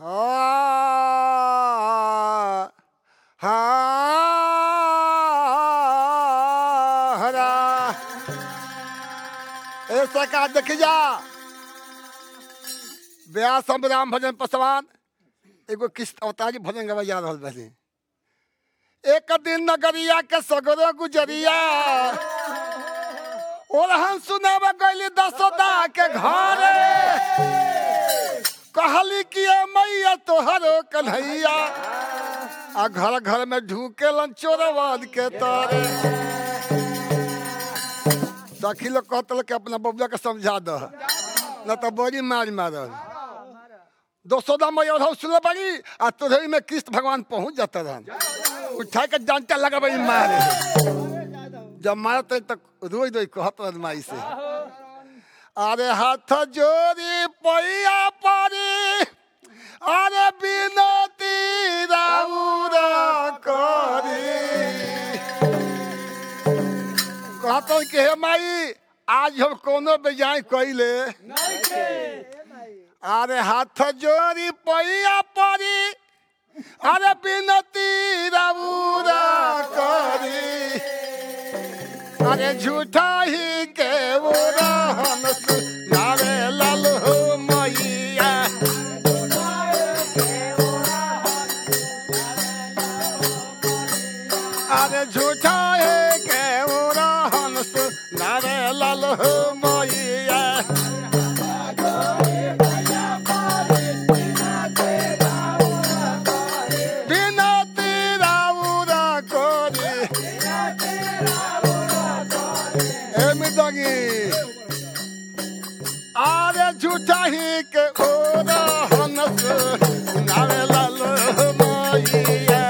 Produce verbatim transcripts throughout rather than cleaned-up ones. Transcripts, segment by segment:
हाँ हाँ हरा ऐसा का देख जा व्यास राम भजन पसवान एगो किस्त अवतारी भजन गवा जा रहा बने। एक दिन नगरिया के सगरो गुजरिया और हम सुनाब गली दसोदा के घरे कहली कि मैया तोहरो कन्हैया आ घर घर में ढूकेलन चोरवाद के तारे। सखी लोग कहते कि अपना बबुआ के समझा दो न तो बड़ी मार मारल दोसोदा मैया और सुन बड़ी आ तोहरी में कृष्ण भगवान पहुंच जाता रहन उठा के डंटा लगा बड़ी मारे जब मारते तक रोई रोई कहत रहन माई से अरे हाथ जोड़ी पैया पारी अरे बिनती राउरा करी कहत कि हे माई आज हम कोनो बेजाय कइले अरे हाथ जोड़ी पैया पारी अरे बिनती राउरा करी अरे झूठा ही के उड़ान नारे लाल हो मैया अरे झूठा ही के उड़ान नारे लाल हो मैया आरे झूठा ही के ओरा हनस नारे लाल मैया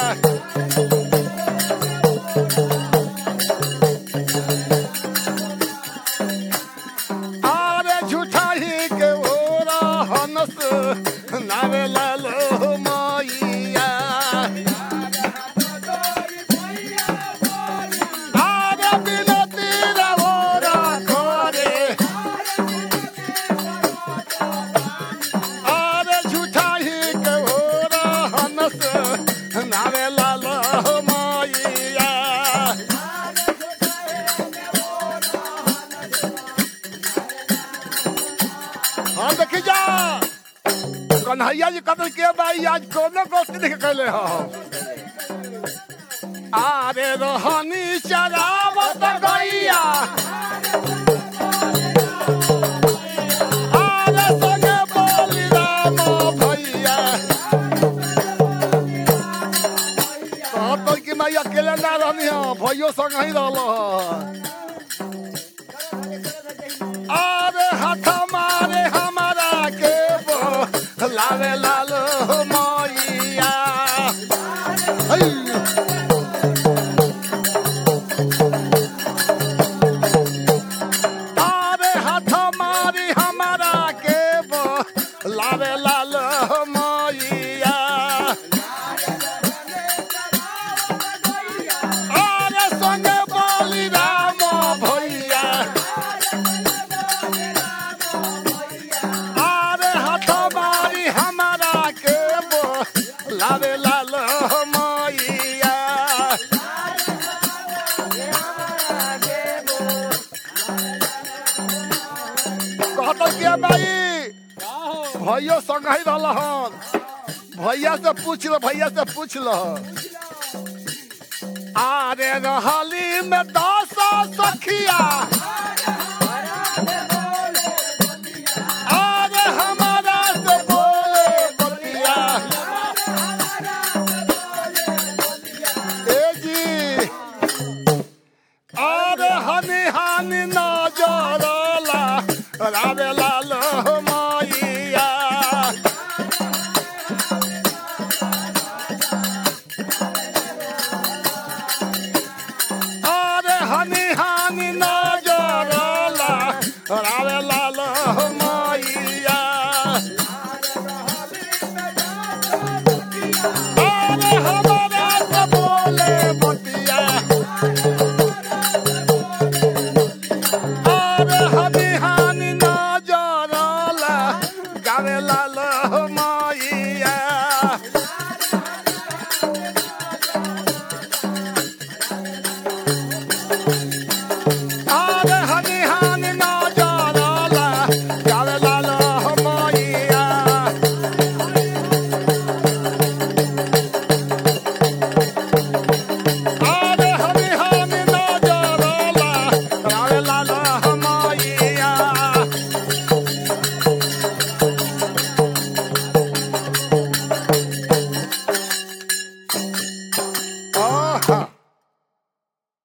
आरे झूठा ही के ओरा हनस नारे लाल मैया कन्हैया जी कतल के भाई आज कोनो गोष्ठी देख कैले हो आरे रोहनी चरावत गैया आरे संगे बोली राम भैया कहत कि मैं अकेले ना रहनी हो भैयो संग ही रहल आरे हाथ मारे हमारा के लाले लाल मैया अरे हाथ मारी हमारा के लाले लाल मैया अरे संगे बोली राम भैया लावे लाल मैया कहत के भाई भैया संग ही रहल हन भैया से पूछ लो भैया से पूछ लो आरे रहली में दस सखिया